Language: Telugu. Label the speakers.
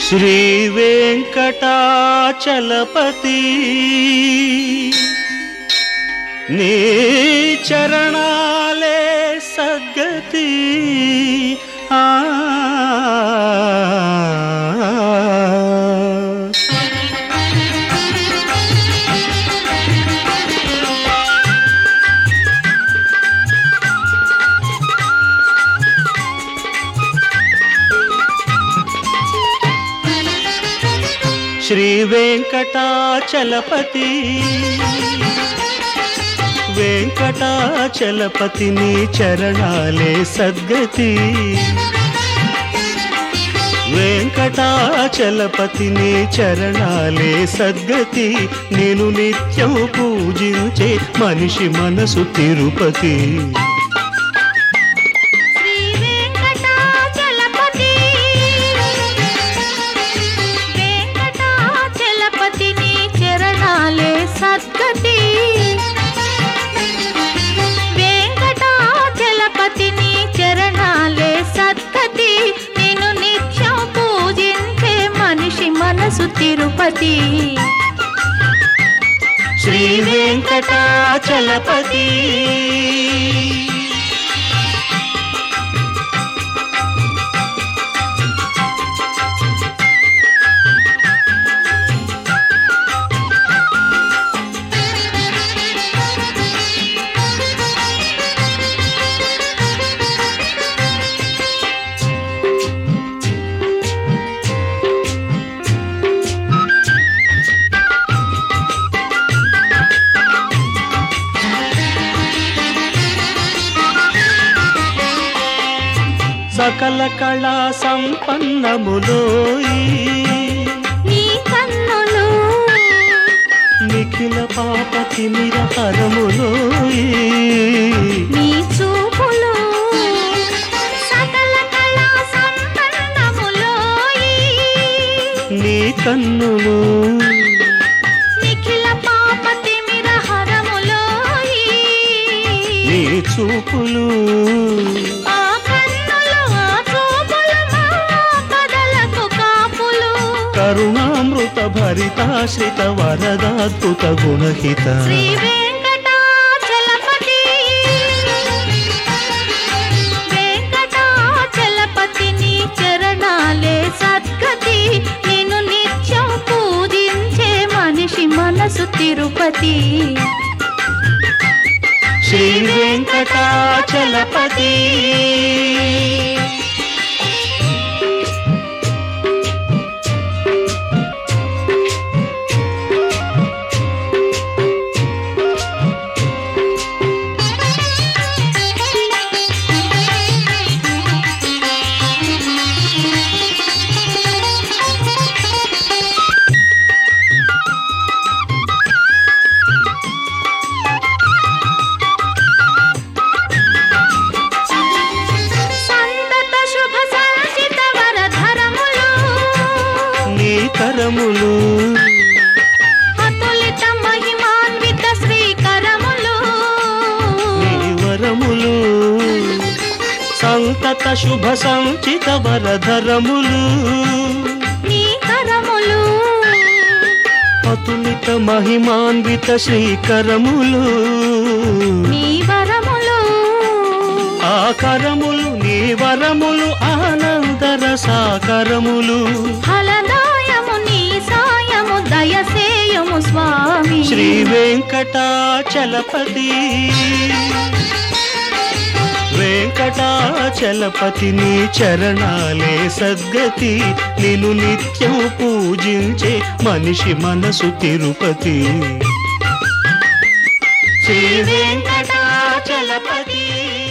Speaker 1: శ్రీ వెంకటాచలపతి నీ చరణాలే సద్గతి ఆ శ్రీ వెంకటాచలపతి వెంకటాచలపతి నీ చరణాలే సద్గతి వెంకటాచలపతి నీ చరణాలే సద్గతి నేను నిత్యం పూజించే మనిషి మనసు తిరుపతి
Speaker 2: సద్గతి వెంకటాచలపతి నీ చరణాలే సద్గతి నేను నిత్యం పూజించే మనిషి మనసు తిరుపతి
Speaker 1: శ్రీ వెంకటాచలపతి సకల కళా సంపన్నములోయి
Speaker 2: నీ కన్నులు
Speaker 1: నిఖిల పాప తిమిర హరములోయి
Speaker 2: నీ చూపులు సకల కళా సంపన్నములోయి
Speaker 1: నీ కన్నులు
Speaker 2: నిఖిల పాప తిమిర హరములోయి
Speaker 1: నీ చూపులు కరుణామృత భరితాశ్రిత వరదాద్భుత గుణహిత
Speaker 2: శ్రీ వెంకటాచలపతి వెంకటాచలపతి నీ చరణాలే సద్గతి నేను నిత్యం పూజించే మనిషి మనసు తిరుపతి
Speaker 1: శ్రీ వెంకటాచలపతి కరములు
Speaker 2: అతులిత మహిమాన్విత శ్రీకరములు
Speaker 1: నీ వరములు సంతత శుభ సంచిత వరధరములు
Speaker 2: నీ కరములు
Speaker 1: అతులిత మహిమాన్విత శ్రీకరములు
Speaker 2: నీ వరములు
Speaker 1: ఆ కరములు నీ వరములు ఆనందర సాకరములు
Speaker 2: దయసేయము స్వామి
Speaker 1: శ్రీ వెంకటాచలపతి వెంకటాచలపతి నీ చరణాలే సద్గతి నేను నిత్యం పూజించే మనిషి మనసు తిరుపతి శ్రీ వెంకటాచలపతి